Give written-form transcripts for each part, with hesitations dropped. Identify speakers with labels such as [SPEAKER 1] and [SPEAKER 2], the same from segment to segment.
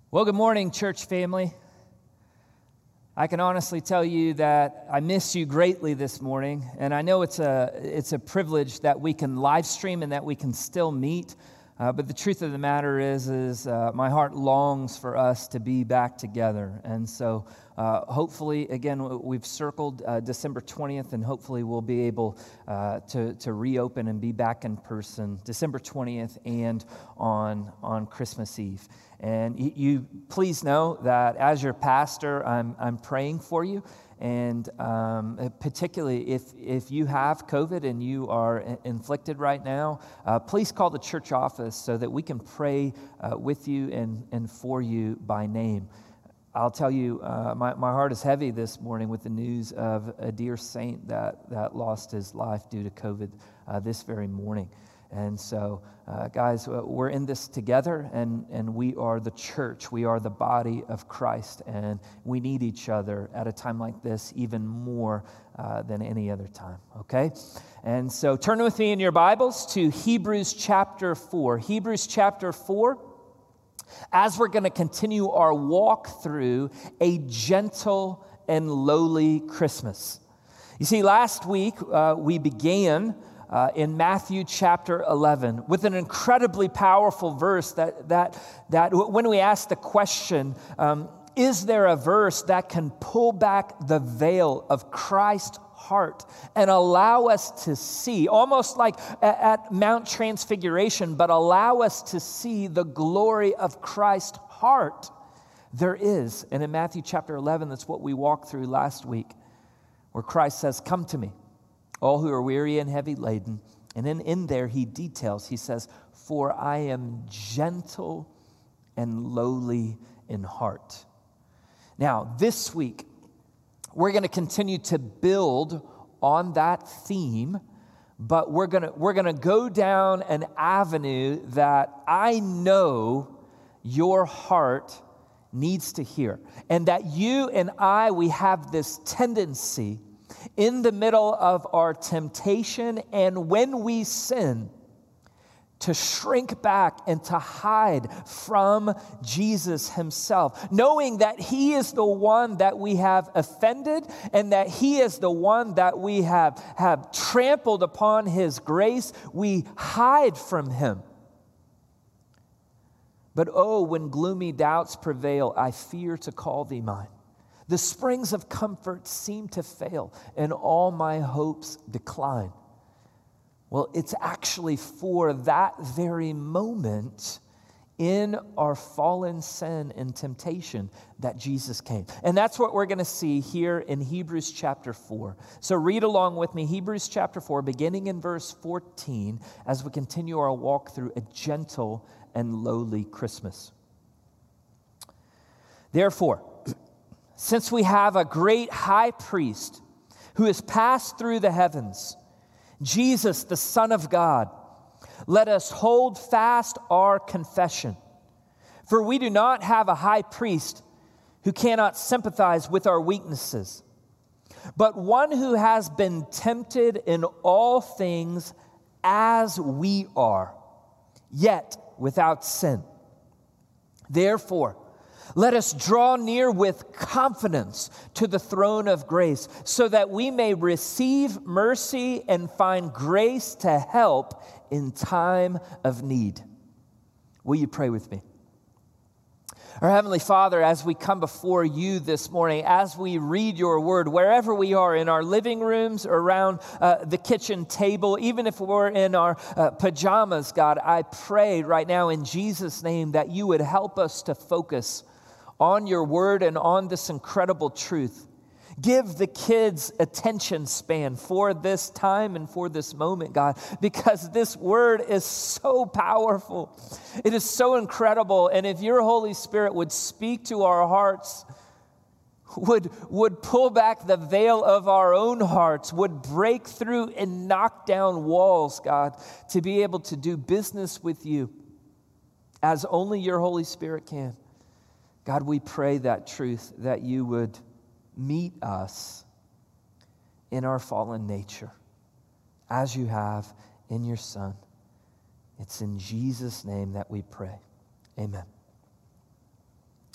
[SPEAKER 1] Well, good morning, church family. I can honestly tell you that I miss you greatly this morning, and I know it's a privilege that we can live stream and that we can still meet. But the truth of the matter is my heart longs for us to be back together, and so hopefully, again, we've circled December 20th, and hopefully we'll be able to reopen and be back in person December 20th and on Christmas Eve. And you please know that as your pastor, I'm praying for you. And particularly if you have COVID and you are inflicted right now, please call the church office so that we can pray with you and for you by name. I'll tell you, my heart is heavy this morning with the news of a dear saint that lost his life due to COVID this very morning. And so, guys, we're in this together, and we are the church. We are the body of Christ, and we need each other at a time like this even more than any other time, okay? And so turn with me in your Bibles to Hebrews chapter 4. Hebrews chapter 4, as we're going to continue our walk through a gentle and lowly Christmas. You see, last week we began in Matthew chapter 11 with an incredibly powerful verse that when we ask the question, is there a verse that can pull back the veil of Christ's heart and allow us to see, almost like at Mount Transfiguration, but allow us to see the glory of Christ's heart? There is. And in Matthew chapter 11, that's what we walked through last week, where Christ says, "Come to me, all who are weary and heavy laden." And then in there he details, he says, "For I am gentle and lowly in heart." Now, this week, we're going to continue to build on that theme, but we're going to go down an avenue that I know your heart needs to hear. And that you and I, we have this tendency in the middle of our temptation and when we sin, to shrink back and to hide from Jesus himself, knowing that he is the one that we have offended and that he is the one that we have trampled upon his grace. We hide from him. But oh, when gloomy doubts prevail, I fear to call thee mine. The springs of comfort seem to fail, and all my hopes decline. Well, it's actually for that very moment in our fallen sin and temptation that Jesus came. And that's what we're going to see here in Hebrews chapter 4. So read along with me, Hebrews chapter 4, beginning in verse 14, as we continue our walk through a gentle and lowly Christmas. Therefore, since we have a great high priest who has passed through the heavens, Jesus, the Son of God, let us hold fast our confession. For we do not have a high priest who cannot sympathize with our weaknesses, but one who has been tempted in all things as we are, yet without sin. Therefore, let us draw near with confidence to the throne of grace so that we may receive mercy and find grace to help in time of need. Will you pray with me? Our Heavenly Father, as we come before you this morning, as we read your word, wherever we are, in our living rooms, or around the kitchen table, even if we're in our pajamas, God, I pray right now in Jesus' name that you would help us to focus on your word and on this incredible truth. Give the kids attention span for this time and for this moment, God, because this word is so powerful. It is so incredible. And if your Holy Spirit would speak to our hearts, would pull back the veil of our own hearts, would break through and knock down walls, God, to be able to do business with you as only your Holy Spirit can. God, we pray that truth, that you would meet us in our fallen nature, as you have in your Son. It's in Jesus' name that we pray. Amen.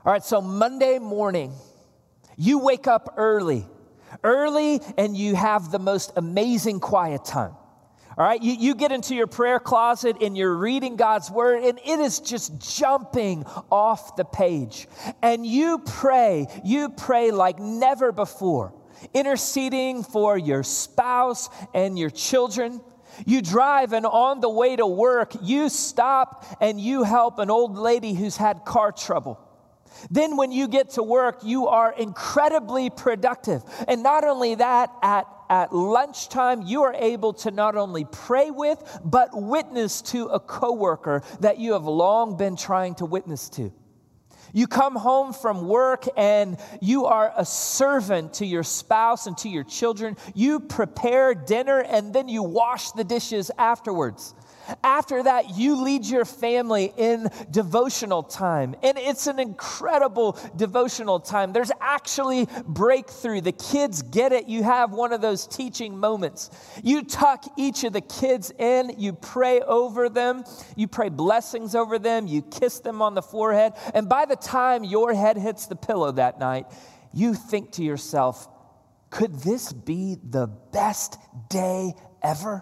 [SPEAKER 1] All right, so Monday morning, you wake up early, and you have the most amazing quiet time. All right, you get into your prayer closet and you're reading God's word, and it is just jumping off the page. And you pray like never before, interceding for your spouse and your children. You drive, and on the way to work, you stop and you help an old lady who's had car trouble. Then when you get to work, you are incredibly productive. And not only that, at lunchtime, you are able to not only pray with, but witness to a coworker that you have long been trying to witness to. You come home from work and you are a servant to your spouse and to your children. You prepare dinner and then you wash the dishes afterwards. After that, you lead your family in devotional time. And it's an incredible devotional time. There's actually breakthrough. The kids get it. You have one of those teaching moments. You tuck each of the kids in. You pray over them. You pray blessings over them. You kiss them on the forehead. And by the time your head hits the pillow that night, you think to yourself, could this be the best day ever?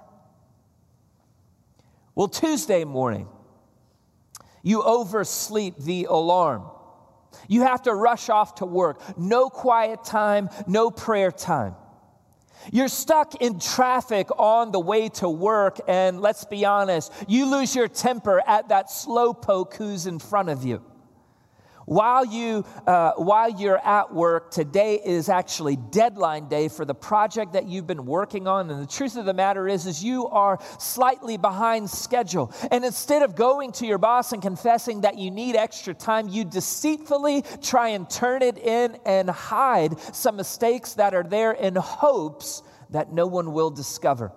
[SPEAKER 1] Well, Tuesday morning, you oversleep the alarm. You have to rush off to work. No quiet time, no prayer time. You're stuck in traffic on the way to work, and let's be honest, you lose your temper at that slowpoke who's in front of you. While you're at work, today is actually deadline day for the project that you've been working on. And the truth of the matter is you are slightly behind schedule. And instead of going to your boss and confessing that you need extra time, you deceitfully try and turn it in and hide some mistakes that are there in hopes that no one will discover.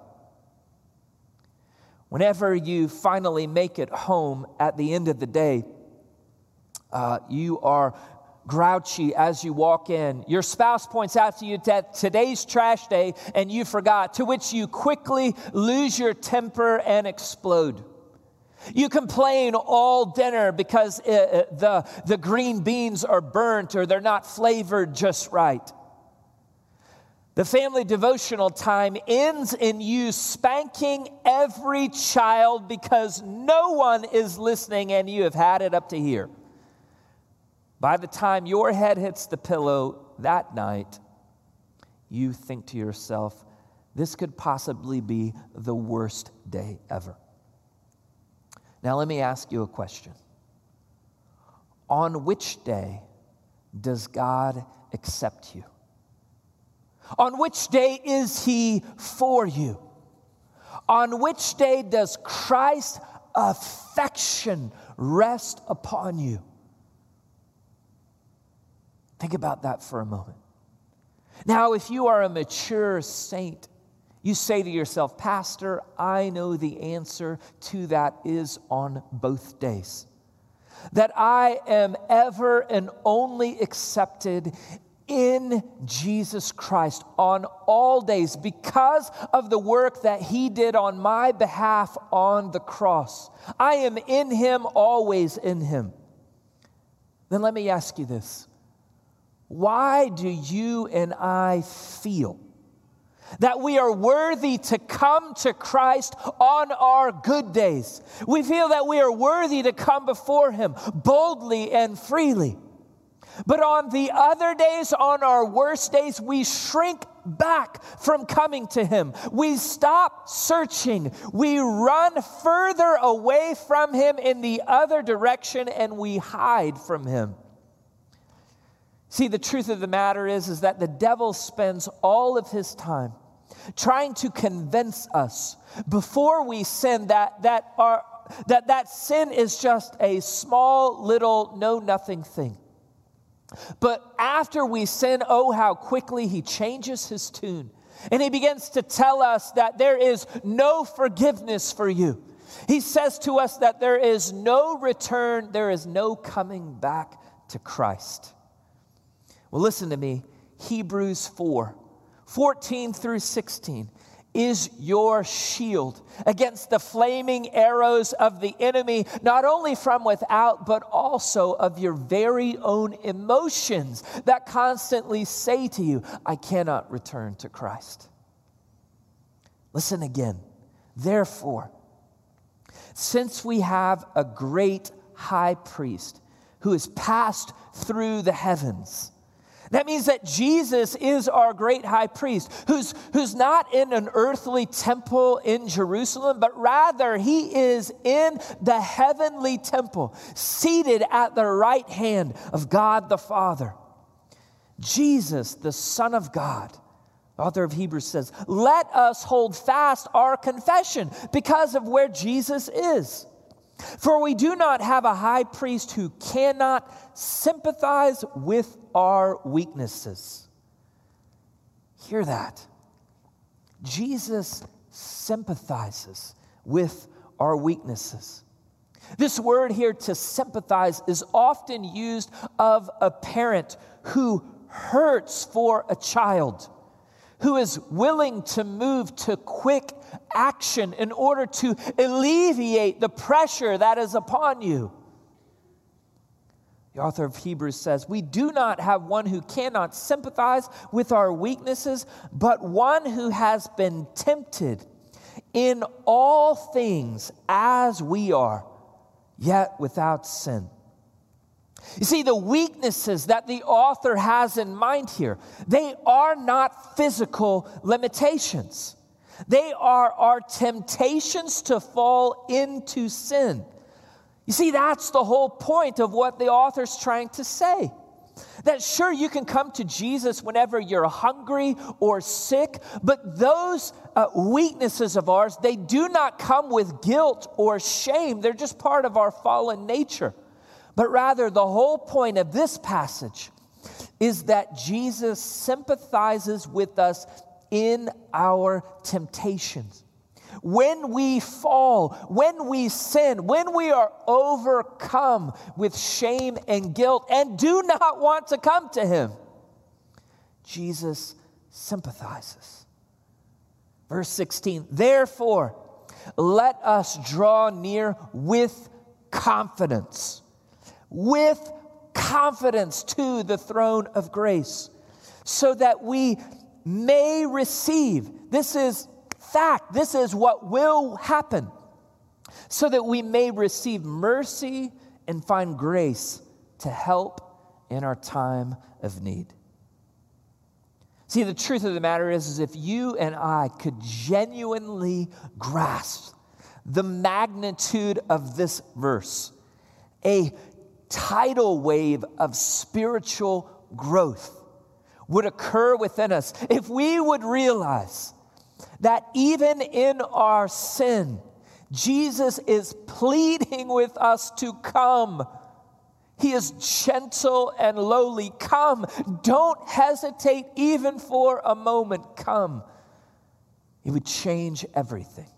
[SPEAKER 1] Whenever you finally make it home at the end of the day, you are grouchy as you walk in. Your spouse points out to you that today's trash day and you forgot, to which you quickly lose your temper and explode. You complain all dinner because the green beans are burnt or they're not flavored just right. The family devotional time ends in you spanking every child because no one is listening and you have had it up to here. By the time your head hits the pillow that night, you think to yourself, this could possibly be the worst day ever. Now, let me ask you a question. On which day does God accept you? On which day is He for you? On which day does Christ's affection rest upon you? Think about that for a moment. Now, if you are a mature saint, you say to yourself, Pastor, I know the answer to that is on both days. That I am ever and only accepted in Jesus Christ on all days because of the work that He did on my behalf on the cross. I am in Him, always in Him. Then let me ask you this. Why do you and I feel that we are worthy to come to Christ on our good days? We feel that we are worthy to come before Him boldly and freely. But on the other days, on our worst days, we shrink back from coming to Him. We stop searching. We run further away from Him in the other direction, and we hide from Him. See, the truth of the matter is that the devil spends all of his time trying to convince us before we sin that sin is just a small, little, know-nothing thing. But after we sin, oh, how quickly he changes his tune. And he begins to tell us that there is no forgiveness for you. He says to us that there is no return, there is no coming back to Christ. Well, listen to me. Hebrews 4:14 through 16. is your shield against the flaming arrows of the enemy, not only from without, but also of your very own emotions that constantly say to you, I cannot return to Christ. Listen again. Therefore, since we have a great high priest who has passed through the heavens, that means that Jesus is our great high priest who's not in an earthly temple in Jerusalem, but rather he is in the heavenly temple, seated at the right hand of God the Father. Jesus, the Son of God, the author of Hebrews says, let us hold fast our confession because of where Jesus is. For we do not have a high priest who cannot sympathize with our weaknesses. Hear that. Jesus sympathizes with our weaknesses. This word here, to sympathize, is often used of a parent who hurts for a child, who is willing to move to quick action in order to alleviate the pressure that is upon you. The author of Hebrews says, we do not have one who cannot sympathize with our weaknesses, but one who has been tempted in all things as we are, yet without sin. You see, the weaknesses that the author has in mind here, they are not physical limitations. They are our temptations to fall into sin. You see, that's the whole point of what the author's trying to say. That sure, you can come to Jesus whenever you're hungry or sick, but those weaknesses of ours, they do not come with guilt or shame. They're just part of our fallen nature. But rather, the whole point of this passage is that Jesus sympathizes with us in our temptations. When we fall, when we sin, when we are overcome with shame and guilt and do not want to come to Him, Jesus sympathizes. Verse 16, therefore, let us draw near with confidence to the throne of grace, so that we may receive, this is fact, this is what will happen, so that we may receive mercy and find grace to help in our time of need. See, the truth of the matter is if you and I could genuinely grasp the magnitude of this verse, a tidal wave of spiritual growth would occur within us if we would realize that even in our sin, Jesus is pleading with us to come. He is gentle and lowly. Come. Don't hesitate even for a moment. Come. It would change everything.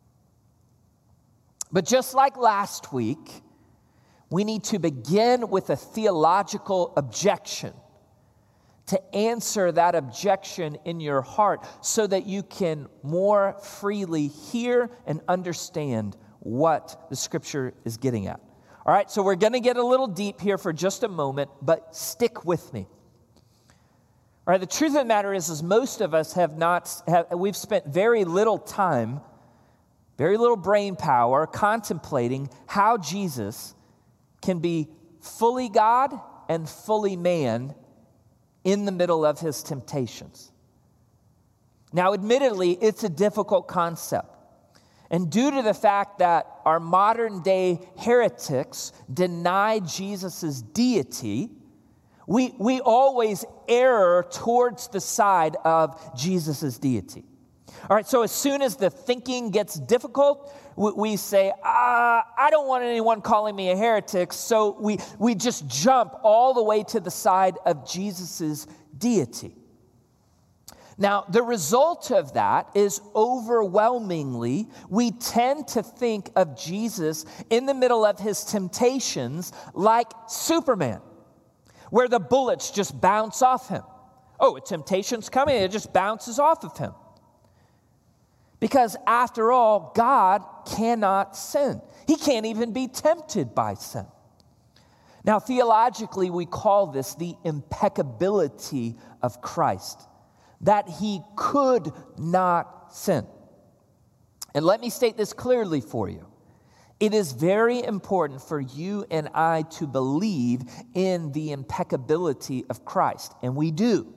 [SPEAKER 1] But just like last week, we need to begin with a theological objection to answer that objection in your heart so that you can more freely hear and understand what the Scripture is getting at. All right, so we're going to get a little deep here for just a moment, but stick with me. All right, the truth of the matter is most of us we've spent very little time, very little brain power contemplating how Jesus can be fully God and fully man in the middle of his temptations. Now, admittedly, it's a difficult concept. And due to the fact that our modern day heretics deny Jesus' deity, we always err towards the side of Jesus' deity. All right, so as soon as the thinking gets difficult, we say, I don't want anyone calling me a heretic, so we just jump all the way to the side of Jesus' deity. Now, the result of that is overwhelmingly, we tend to think of Jesus in the middle of his temptations like Superman, where the bullets just bounce off him. Oh, a temptation's coming, it just bounces off of him. Because after all, God cannot sin. He can't even be tempted by sin. Now, theologically, we call this the impeccability of Christ, that he could not sin. And let me state this clearly for you. It is very important for you and I to believe in the impeccability of Christ, and we do.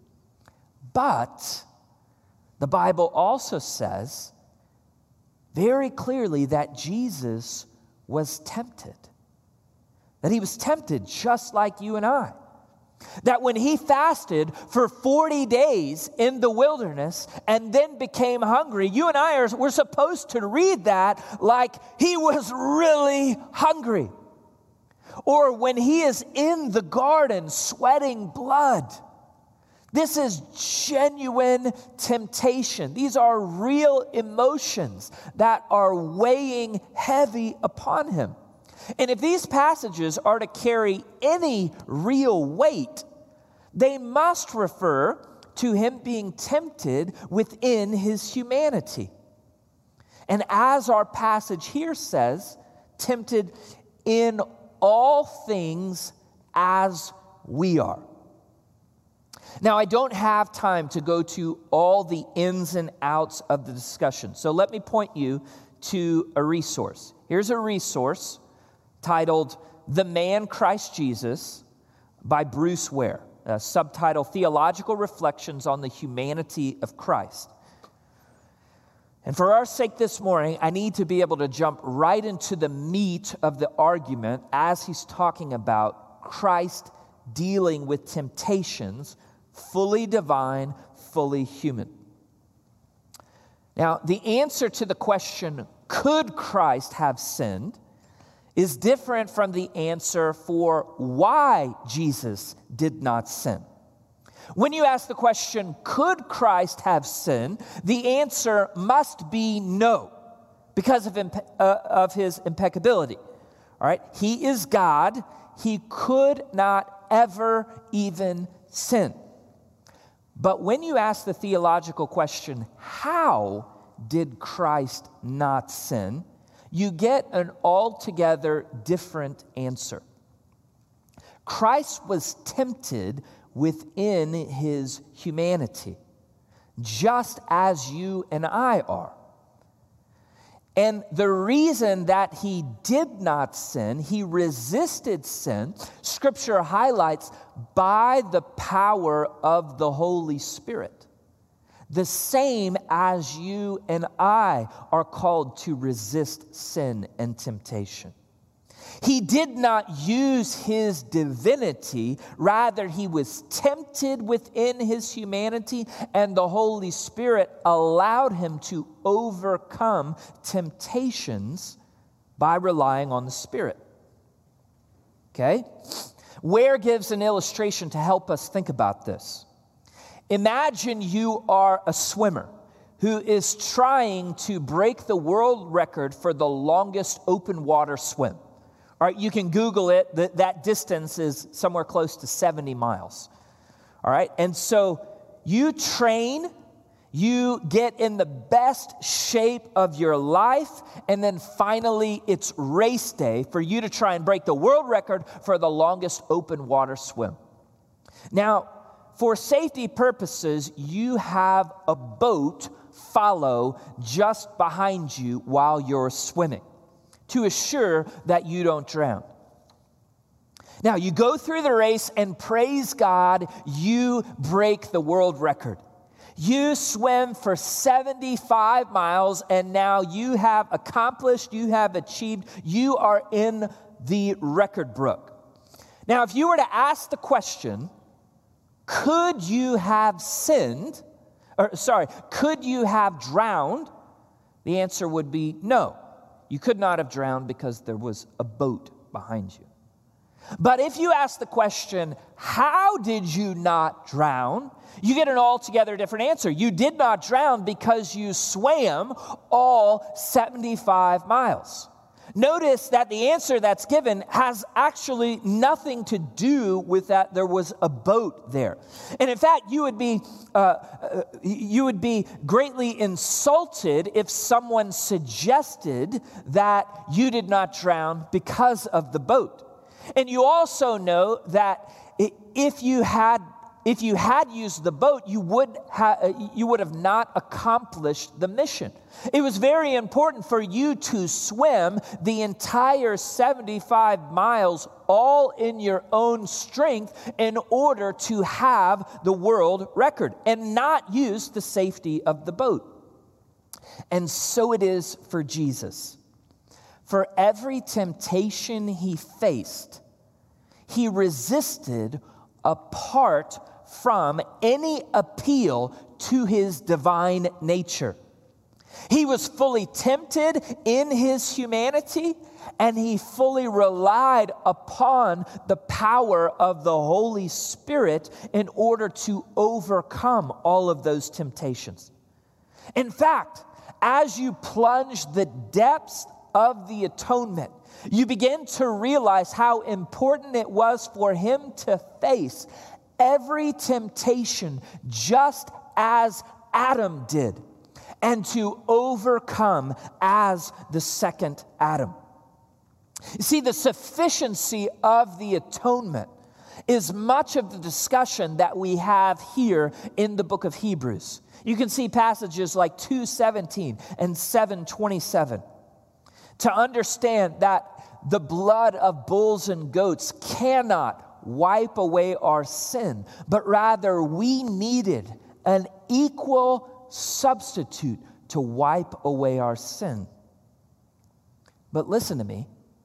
[SPEAKER 1] But the Bible also says very clearly that Jesus was tempted. That he was tempted just like you and I. That when he fasted for 40 days in the wilderness and then became hungry, you and I we're supposed to read that like he was really hungry. Or when he is in the garden sweating blood. This is genuine temptation. These are real emotions that are weighing heavy upon him. And if these passages are to carry any real weight, they must refer to him being tempted within his humanity. And as our passage here says, tempted in all things as we are. Now, I don't have time to go to all the ins and outs of the discussion, so let me point you to a resource. Here's a resource titled The Man Christ Jesus by Bruce Ware, subtitle Theological Reflections on the Humanity of Christ. And for our sake this morning, I need to be able to jump right into the meat of the argument as he's talking about Christ dealing with temptations, fully divine, fully human. Now, the answer to the question, could Christ have sinned, is different from the answer for why Jesus did not sin. When you ask the question, could Christ have sinned, the answer must be no, because of his impeccability. All right, he is God. He could not ever even sin. But when you ask the theological question, how did Christ not sin, you get an altogether different answer. Christ was tempted within his humanity, just as you and I are. And the reason that he did not sin, he resisted sin, Scripture highlights by the power of the Holy Spirit. The same as you and I are called to resist sin and temptation. He did not use his divinity, rather he was tempted within his humanity, and the Holy Spirit allowed him to overcome temptations by relying on the Spirit. Okay? Ware gives an illustration to help us think about this. Imagine you are a swimmer who is trying to break the world record for the longest open water swim. All right, you can Google it. That distance is somewhere close to 70 miles. All right, and so you train, you get in the best shape of your life, and then finally it's race day for you to try and break the world record for the longest open water swim. Now, for safety purposes, you have a boat follow just behind you while you're swimming to assure that you don't drown. Now, you go through the race and praise God, you break the world record. You swim for 75 miles and now you have accomplished, you have achieved, you are in the record book. Now, if you were to ask the question, could you have sinned, could you have drowned? The answer would be no. You could not have drowned because there was a boat behind you. But if you ask the question, how did you not drown? You get an altogether different answer. You did not drown because you swam all 75 miles. Notice that the answer that's given has actually nothing to do with that there was a boat there. And in fact, you would be greatly insulted if someone suggested that you did not drown because of the boat. And you also know that if you had used the boat, you would have not accomplished the mission. It was very important for you to swim the entire 75 miles all in your own strength in order to have the world record and not use the safety of the boat. And so it is for Jesus. For every temptation he faced, he resisted apart from any appeal to his divine nature. He was fully tempted in his humanity, and he fully relied upon the power of the Holy Spirit in order to overcome all of those temptations. In fact, as you plunge the depths of the atonement, you begin to realize how important it was for him to face every temptation just as Adam did, and to overcome as the second Adam. You see, the sufficiency of the atonement is much of the discussion that we have here in the book of Hebrews. You can see passages like 2:17 and 7:27. To understand that the blood of bulls and goats cannot wipe away our sin, but rather we needed an equal substitute to wipe away our sin. But listen to me,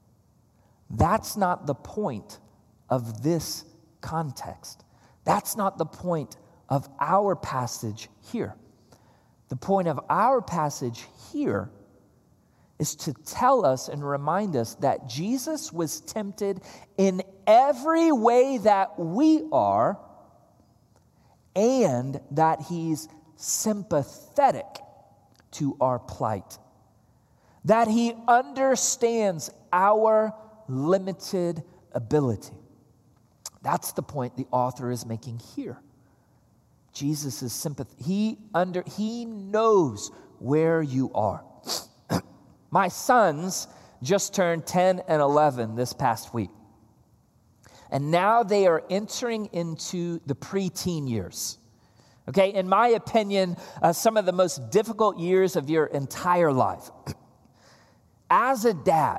[SPEAKER 1] that's not the point of this context. That's not the point of our passage here. The point of our passage here is to tell us and remind us that Jesus was tempted in every way that we are, and that he's sympathetic to our plight, that he understands our limited ability. That's the point the author is making here. Jesus is sympathetic. He knows where you are. My sons just turned 10 and 11 this past week. And now they are entering into the preteen years. Okay, in my opinion, some of the most difficult years of your entire life. As a dad,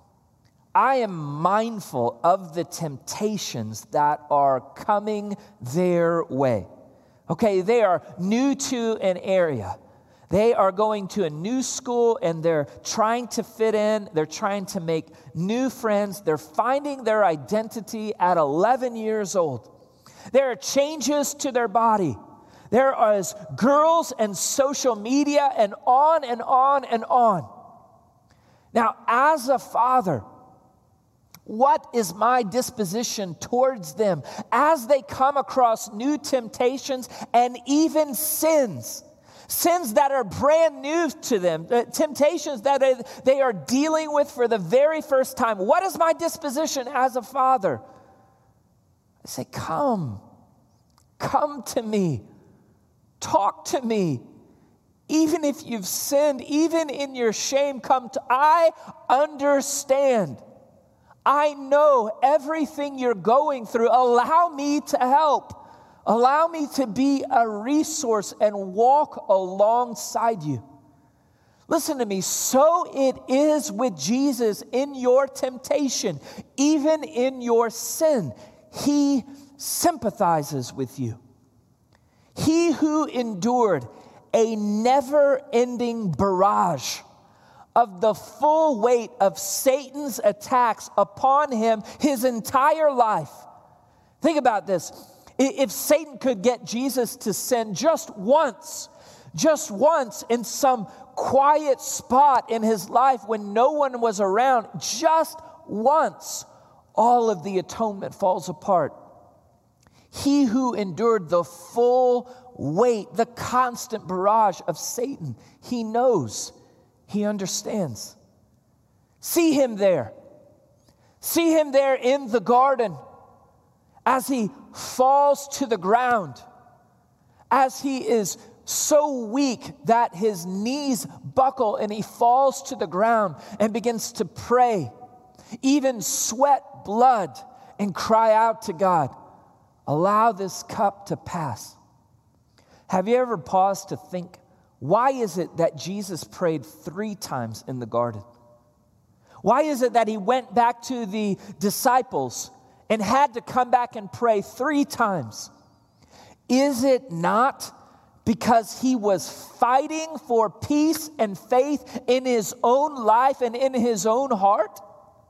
[SPEAKER 1] I am mindful of the temptations that are coming their way. Okay, they are new to an area. They are going to a new school and they're trying to fit in. They're trying to make new friends. They're finding their identity at 11 years old. There are changes to their body. There are girls and social media and on and on and on. Now, as a father, what is my disposition towards them as they come across new temptations and even sins? Sins that are brand new to them, temptations that they are dealing with for the very first time. What is my disposition as a father? I say, come to me, talk to me. Even if you've sinned, even in your shame, I understand. I know everything you're going through. Allow me to help. Allow me to be a resource and walk alongside you. Listen to me. So it is with Jesus in your temptation, even in your sin. He sympathizes with you. He who endured a never-ending barrage of the full weight of Satan's attacks upon him his entire life. Think about this. If Satan could get Jesus to sin just once in some quiet spot in his life when no one was around, just once, all of the atonement falls apart. He who endured the full weight, the constant barrage of Satan, he knows, he understands. See him there. See him there in the garden as he falls to the ground, as he is so weak that his knees buckle and he falls to the ground and begins to pray, even sweat blood, and cry out to God, allow this cup to pass. Have you ever paused to think, why is it that Jesus prayed 3 times in the garden? Why is it that he went back to the disciples and had to come back and pray 3 times? Is it not because he was fighting for peace and faith in his own life and in his own heart?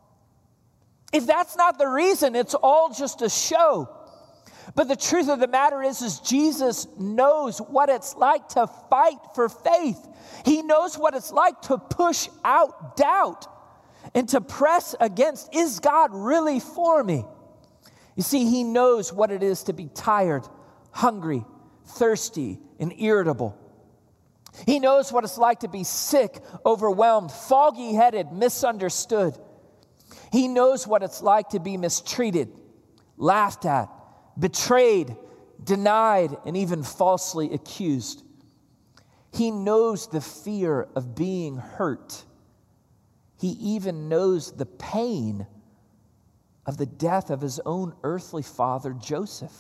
[SPEAKER 1] If that's not the reason, it's all just a show. But the truth of the matter is Jesus knows what it's like to fight for faith. He knows what it's like to push out doubt and to press against, is God really for me? You see, he knows what it is to be tired, hungry, thirsty, and irritable. He knows what it's like to be sick, overwhelmed, foggy-headed, misunderstood. He knows what it's like to be mistreated, laughed at, betrayed, denied, and even falsely accused. He knows the fear of being hurt. He even knows the pain of the death of his own earthly father, Joseph.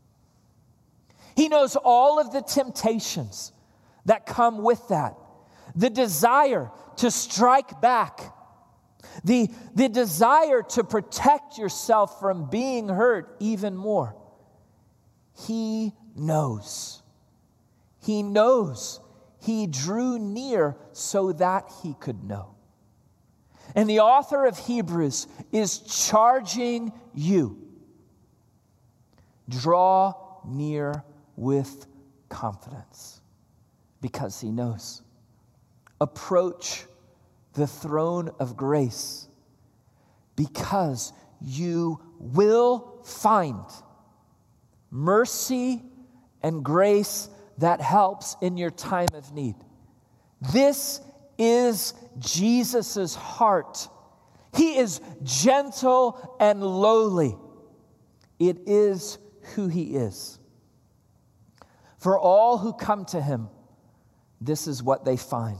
[SPEAKER 1] He knows all of the temptations that come with that, the desire to strike back, the desire to protect yourself from being hurt even more. He knows. He knows. He drew near so that he could know. And the author of Hebrews is charging you. Draw near with confidence because he knows. Approach the throne of grace because you will find mercy and grace that helps in your time of need. This is Jesus' heart. He is gentle and lowly. It is who he is. For all who come to him, this is what they find.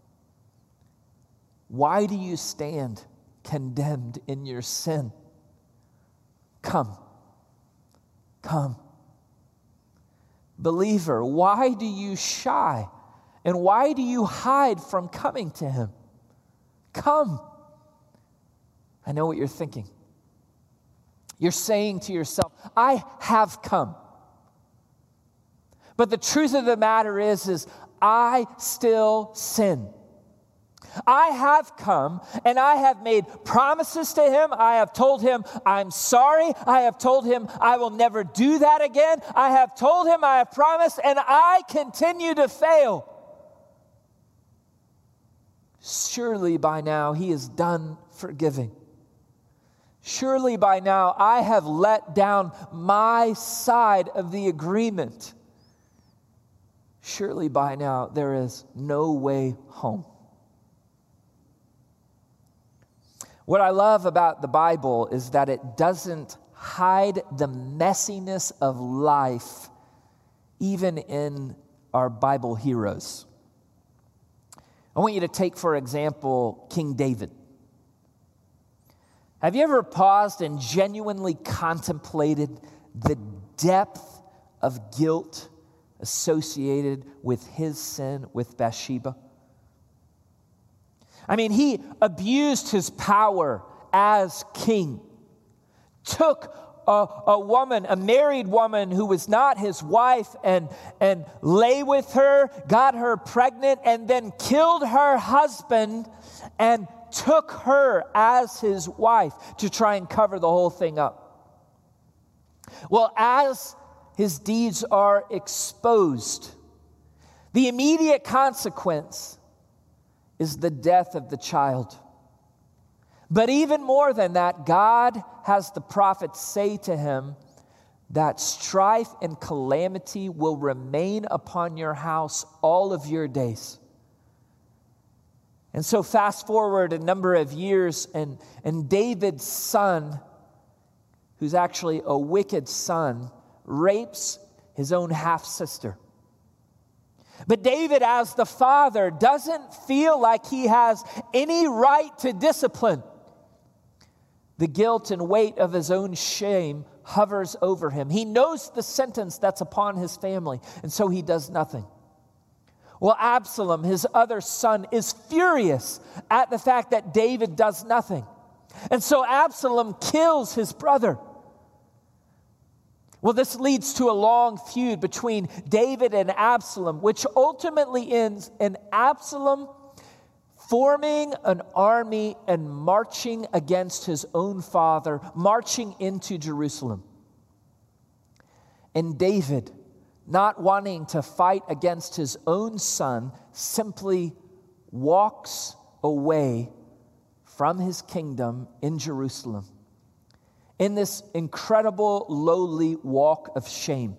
[SPEAKER 1] Why do you stand condemned in your sin? Come. Come. Believer, why do you shy? And why do you hide from coming to him? Come. I know what you're thinking. You're saying to yourself, I have come. But the truth of the matter is I still sin. I have come and I have made promises to him. I have told him I'm sorry. I have told him I will never do that again. I have told him I have promised, and I continue to fail. Surely by now he is done forgiving. Surely by now I have let down my side of the agreement. Surely by now there is no way home. What I love about the Bible is that it doesn't hide the messiness of life, even in our Bible heroes. I want you to take, for example, King David. Have you ever paused and genuinely contemplated the depth of guilt associated with his sin with Bathsheba? I mean, he abused his power as king, took a woman, a married woman who was not his wife, and lay with her, got her pregnant, and then killed her husband and took her as his wife to try and cover the whole thing up. Well, as his deeds are exposed, the immediate consequence is the death of the child. But even more than that, God has the prophet say to him that strife and calamity will remain upon your house all of your days. And so fast forward a number of years, and David's son, who's actually a wicked son, rapes his own half-sister. But David, as the father, doesn't feel like he has any right to discipline. The guilt and weight of his own shame hovers over him. He knows the sentence that's upon his family, and so he does nothing. Well, Absalom, his other son, is furious at the fact that David does nothing. And so Absalom kills his brother. Well, this leads to a long feud between David and Absalom, which ultimately ends in Absalom forming an army and marching against his own father, marching into Jerusalem. And David, not wanting to fight against his own son, simply walks away from his kingdom in Jerusalem in this incredible, lowly walk of shame.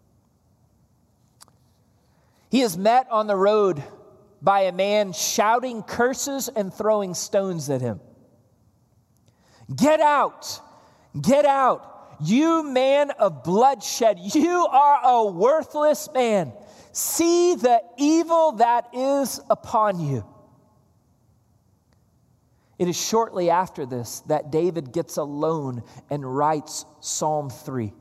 [SPEAKER 1] He is met on the road by a man shouting curses and throwing stones at him. "Get out! Get out! You man of bloodshed, you are a worthless man. See the evil that is upon you." It is shortly after this that David gets alone and writes Psalm 3.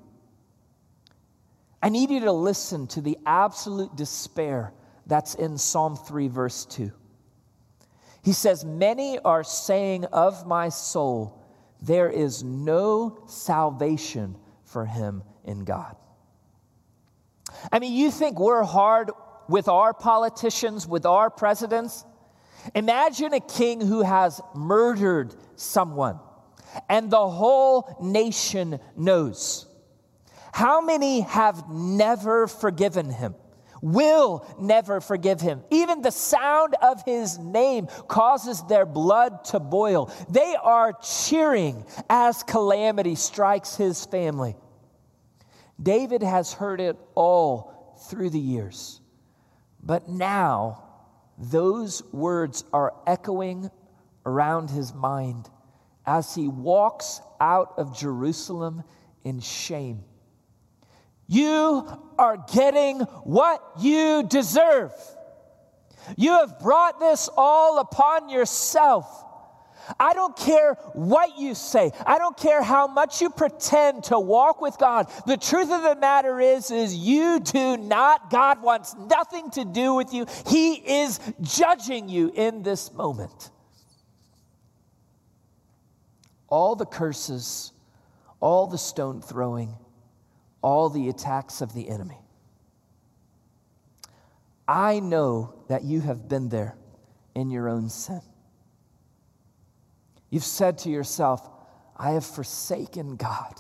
[SPEAKER 1] I need you to listen to the absolute despair that's in Psalm 3, verse 2. He says, "Many are saying of my soul, there is no salvation for him in God." I mean, you think we're hard with our politicians, with our presidents? Imagine a king who has murdered someone, and the whole nation knows. How many have never forgiven him? Will never forgive him. Even the sound of his name causes their blood to boil. They are cheering as calamity strikes his family. David has heard it all through the years. But now, those words are echoing around his mind as he walks out of Jerusalem in shame. You are getting what you deserve. You have brought this all upon yourself. I don't care what you say. I don't care how much you pretend to walk with God. The truth of the matter is you do not. God wants nothing to do with you. He is judging you in this moment. All the curses, all the stone throwing, all the attacks of the enemy. I know that you have been there in your own sin. You've said to yourself, I have forsaken God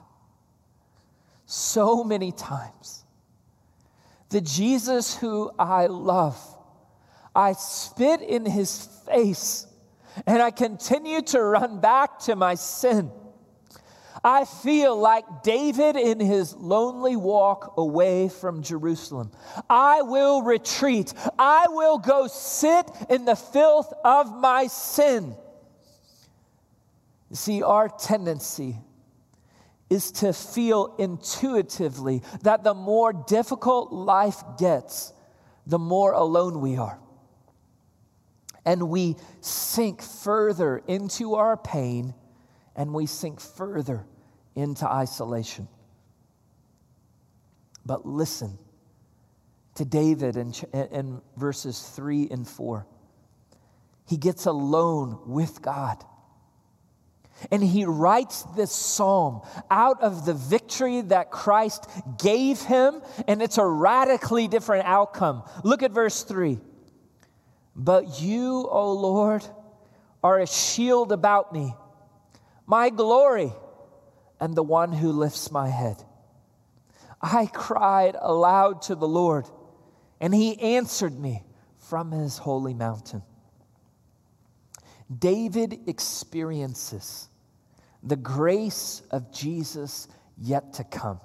[SPEAKER 1] so many times. The Jesus who I love, I spit in his face and I continue to run back to my sin. I feel like David in his lonely walk away from Jerusalem. I will retreat. I will go sit in the filth of my sin. You see, our tendency is to feel intuitively that the more difficult life gets, the more alone we are. And we sink further into our pain, and we sink further into isolation. But listen to David in verses 3 and 4. He gets alone with God. And he writes this psalm out of the victory that Christ gave him, and it's a radically different outcome. Look at verse 3. But you, O Lord, are a shield about me, my glory, and the one who lifts my head. I cried aloud to the Lord, and he answered me from his holy mountain. David experiences the grace of Jesus yet to come.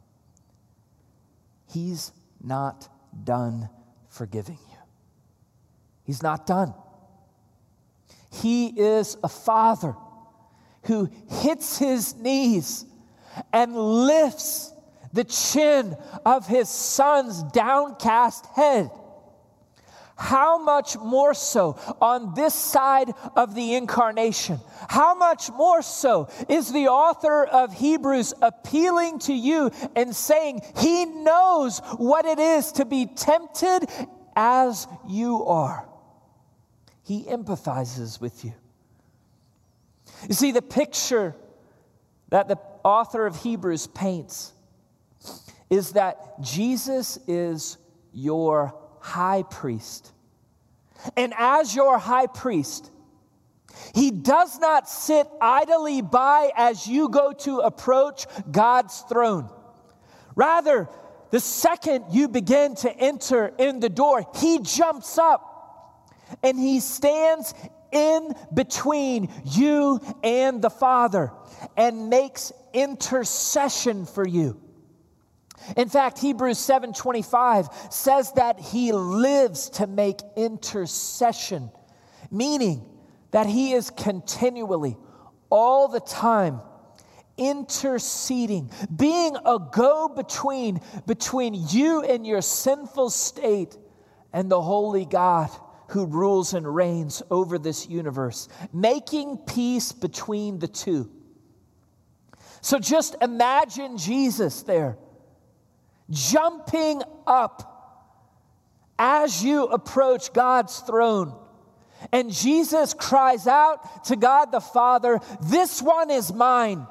[SPEAKER 1] He's not done forgiving you. He's not done. He is a father who hits his knees and lifts the chin of his son's downcast head. How much more so on this side of the incarnation? How much more so is the author of Hebrews appealing to you and saying he knows what it is to be tempted as you are. He empathizes with you. You see, the picture that the author of Hebrews paints is that Jesus is your high priest. And as your high priest, he does not sit idly by as you go to approach God's throne. Rather, the second you begin to enter in the door, he jumps up and he stands in between you and the Father and makes intercession for you. In fact, Hebrews 7:25 says that he lives to make intercession, meaning that he is continually, all the time, interceding, being a go-between between you and your sinful state and the holy God who rules and reigns over this universe, making peace between the two. So just imagine Jesus there, jumping up as you approach God's throne. And Jesus cries out to God the Father, "This one is mine.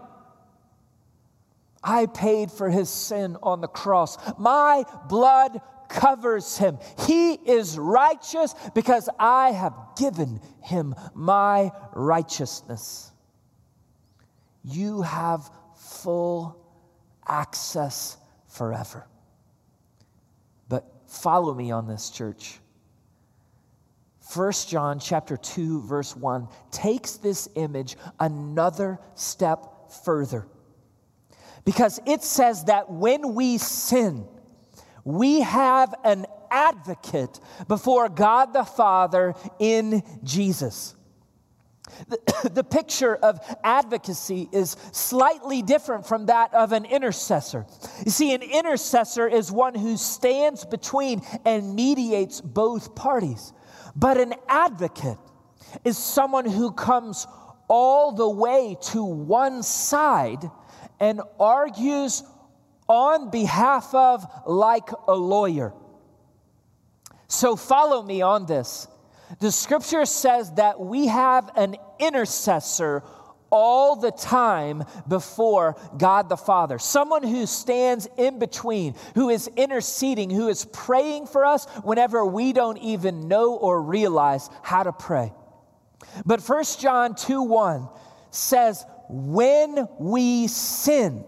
[SPEAKER 1] I paid for his sin on the cross. My blood covers him. He is righteous because I have given him my righteousness." You have full access forever. But follow me on this, church. 1 John chapter 2, verse 1 takes this image another step further. Because it says that when we sin, we have an advocate before God the Father in Jesus. The picture of advocacy is slightly different from that of an intercessor. You see, an intercessor is one who stands between and mediates both parties. But an advocate is someone who comes all the way to one side and argues on behalf of, like a lawyer. So follow me on this. The scripture says that we have an intercessor all the time before God the Father. Someone who stands in between, who is interceding, who is praying for us whenever we don't even know or realize how to pray. But 1 John 2:1 says, when we sin,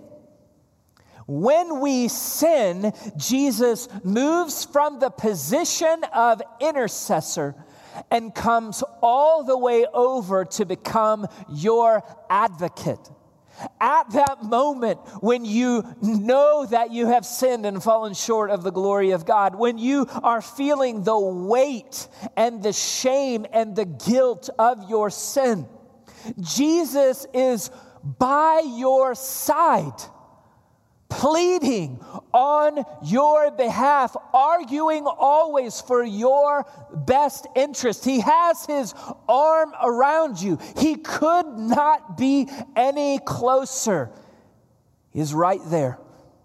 [SPEAKER 1] Jesus moves from the position of intercessor and comes all the way over to become your advocate. At that moment when you know that you have sinned and fallen short of the glory of God, when you are feeling the weight and the shame and the guilt of your sin, Jesus is by your side, pleading on your behalf, arguing always for your best interest. He has his arm around you. He could not be any closer. He's right there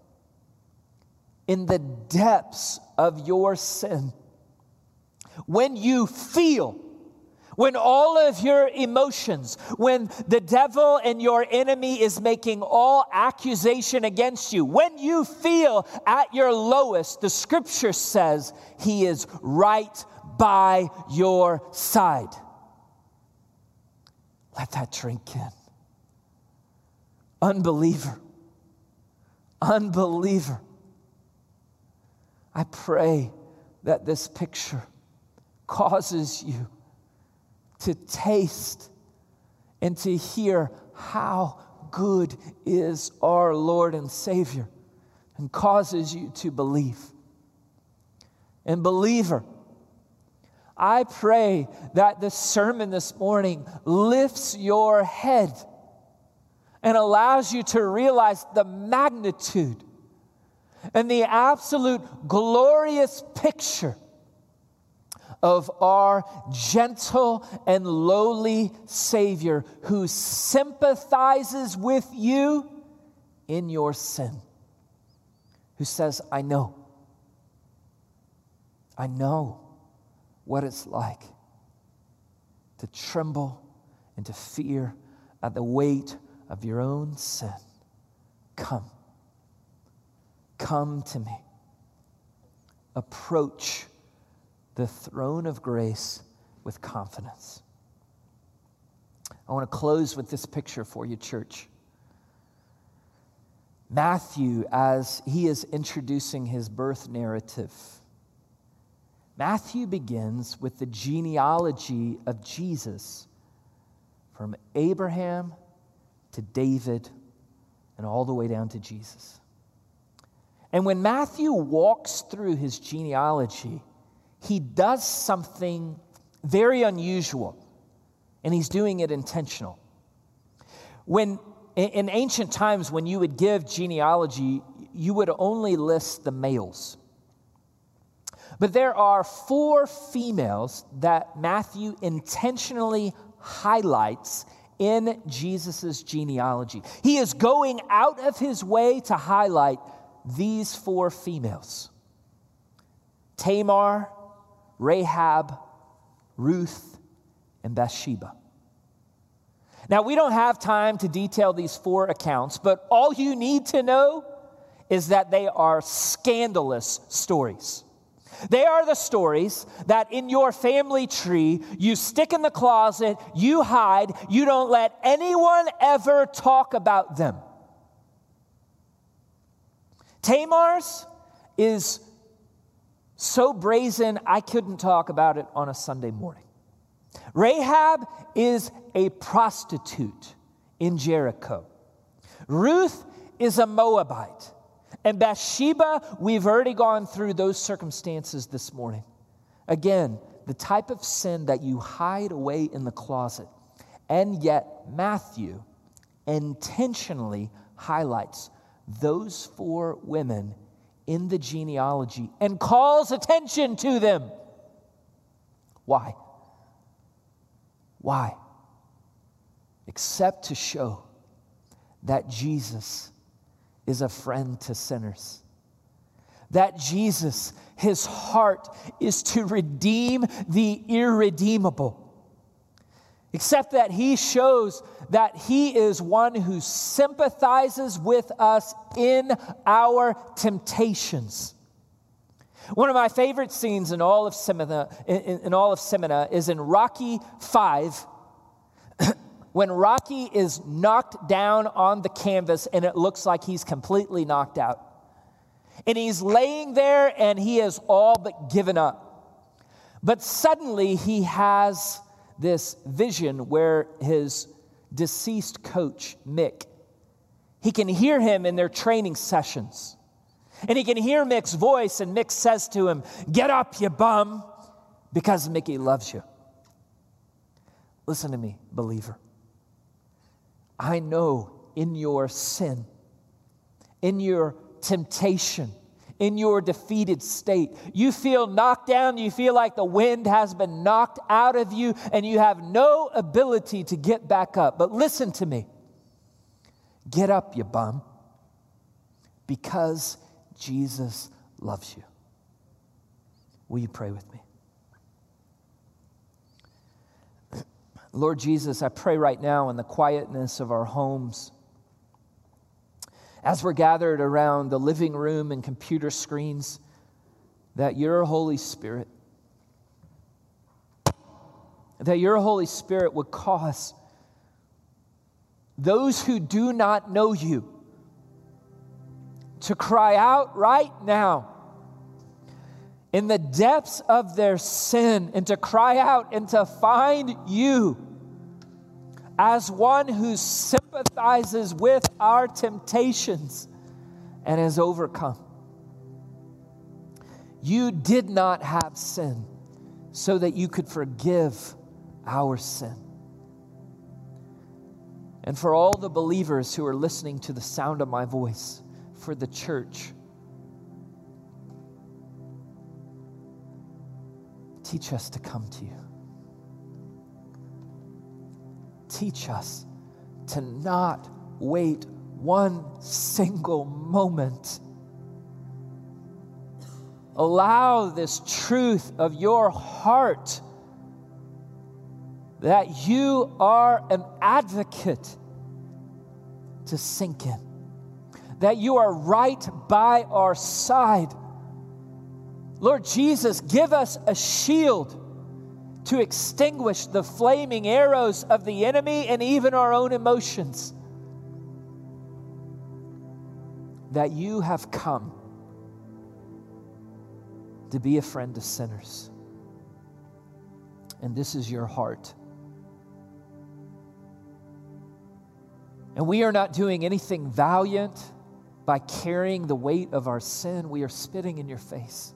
[SPEAKER 1] in the depths of your sin. When you feel, when all of your emotions, when the devil and your enemy is making all accusation against you, when you feel at your lowest, the scripture says he is right by your side. Let that drink in. Unbeliever. I pray that this picture causes you to taste and to hear how good is our Lord and Savior, and causes you to believe. And believer, I pray that the sermon this morning lifts your head and allows you to realize the magnitude and the absolute glorious picture of our gentle and lowly Savior who sympathizes with you in your sin, who says, I know what it's like to tremble and to fear at the weight of your own sin. Come to me. Approach the throne of grace with confidence. I want to close with this picture for you, church. Matthew, as he is introducing his birth narrative, Matthew begins with the genealogy of Jesus from Abraham to David and all the way down to Jesus. And when Matthew walks through his genealogy, he does something very unusual, and he's doing it intentional. When in ancient times, when you would give genealogy, you would only list the males. But there are 4 females that Matthew intentionally highlights in Jesus' genealogy. He is going out of his way to highlight these 4 females: Tamar, Rahab, Ruth, and Bathsheba. Now, we don't have time to detail these 4 accounts, but all you need to know is that they are scandalous stories. They are the stories that in your family tree, you stick in the closet, you hide, you don't let anyone ever talk about them. Tamar's is so brazen, I couldn't talk about it on a Sunday morning. Rahab is a prostitute in Jericho. Ruth is a Moabite. And Bathsheba, we've already gone through those circumstances this morning. Again, the type of sin that you hide away in the closet. And yet, Matthew intentionally highlights those 4 women in the genealogy and calls attention to them. Why? Why? Except to show that Jesus is a friend to sinners. That Jesus, his heart is to redeem the irredeemable. Except that he shows that he is one who sympathizes with us in our temptations. One of my favorite scenes in all of Cinema is in Rocky V, when Rocky is knocked down on the canvas and it looks like he's completely knocked out. And he's laying there and he is all but given up. But suddenly he has this vision where his deceased coach, Mick, he can hear him in their training sessions. And he can hear Mick's voice, and Mick says to him, "Get up, you bum, because Mickey loves you." Listen to me, believer. I know in your sin, in your temptation, in your defeated state, you feel knocked down, you feel like the wind has been knocked out of you, and you have no ability to get back up. But listen to me. Get up, you bum, because Jesus loves you. Will you pray with me? Lord Jesus, I pray right now in the quietness of our homes, as we're gathered around the living room and computer screens, that your Holy Spirit would cause those who do not know you to cry out right now in the depths of their sin, and to cry out and to find you as one who sympathizes with our temptations and has overcome. You did not have sin, so that you could forgive our sin. And for all the believers who are listening to the sound of my voice, for the church, teach us to come to you. Teach us to not wait one single moment. Allow this truth of your heart that you are an advocate to sink in, that you are right by our side. Lord Jesus, give us a shield to extinguish the flaming arrows of the enemy and even our own emotions. That you have come to be a friend to sinners. And this is your heart. And we are not doing anything valiant by carrying the weight of our sin. We are spitting in your face.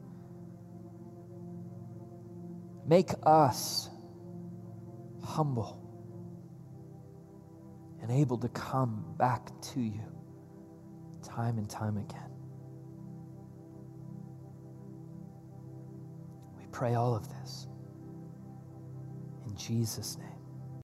[SPEAKER 1] Make us humble and able to come back to you time and time again. We pray all of this in Jesus' name.